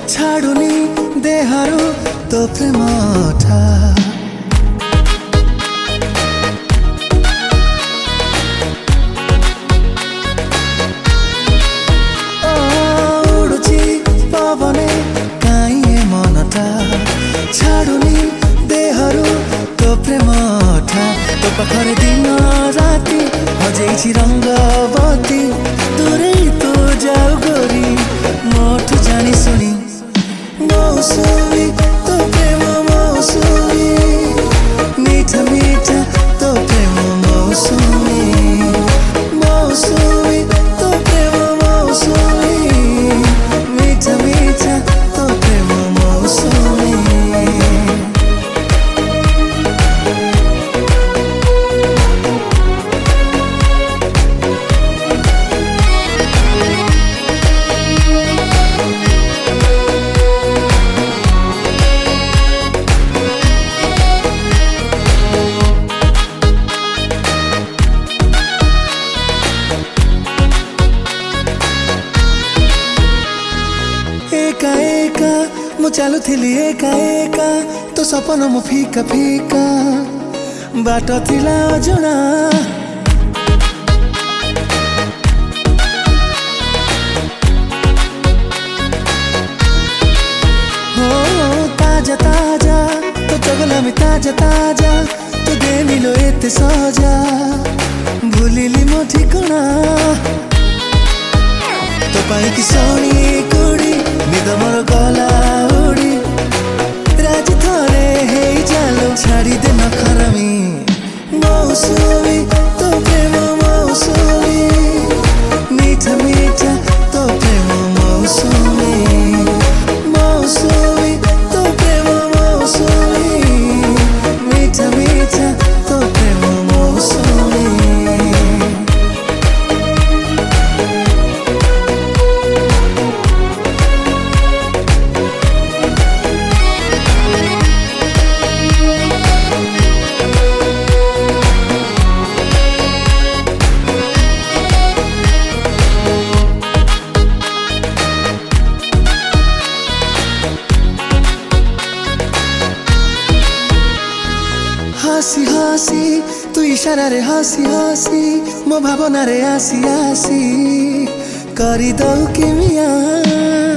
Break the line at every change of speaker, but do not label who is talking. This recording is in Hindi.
छाडुनी देहारो तो प्रेम ठा उडुची पवने काइए मनटा छाडुनी देहारो तो प्रेम ठा तो पाखरे दिन राति हजेछि रंगवती दूरे तो जाऊ गोरी मोठ जानी सुनी मौसमी तो प्रेम मौसमी मीठा मीठा तो प्रेम मौसमी मौसमी तो प्रेम मौसमी मीठा मीठा तो प्रेम मौसमी एका एका मु चालुथिली एका एका तो सपन मु फीका फीका बाट थिला अजଣା हो ताजा ताजा तो जगलामी ताजा ताजा तो देनिलो एते सजा भूलिली मो ठिकଣା तो पाई की सोनी कुड़ी निद मोर गला उड़ी राजी थरे हे जालो छाड़ी दे नखरमी मौसमी तो प्रेम मौसमी मीठा मीठा तो प्रेम मौसमी मौसमी तो प्रेम मौसमी मीठा मीठा तो प्रेम मौसमी हसी हसी तू इशारा रे हसी हसी मो भावना रे आसी आसी करी दऊ कि मिया।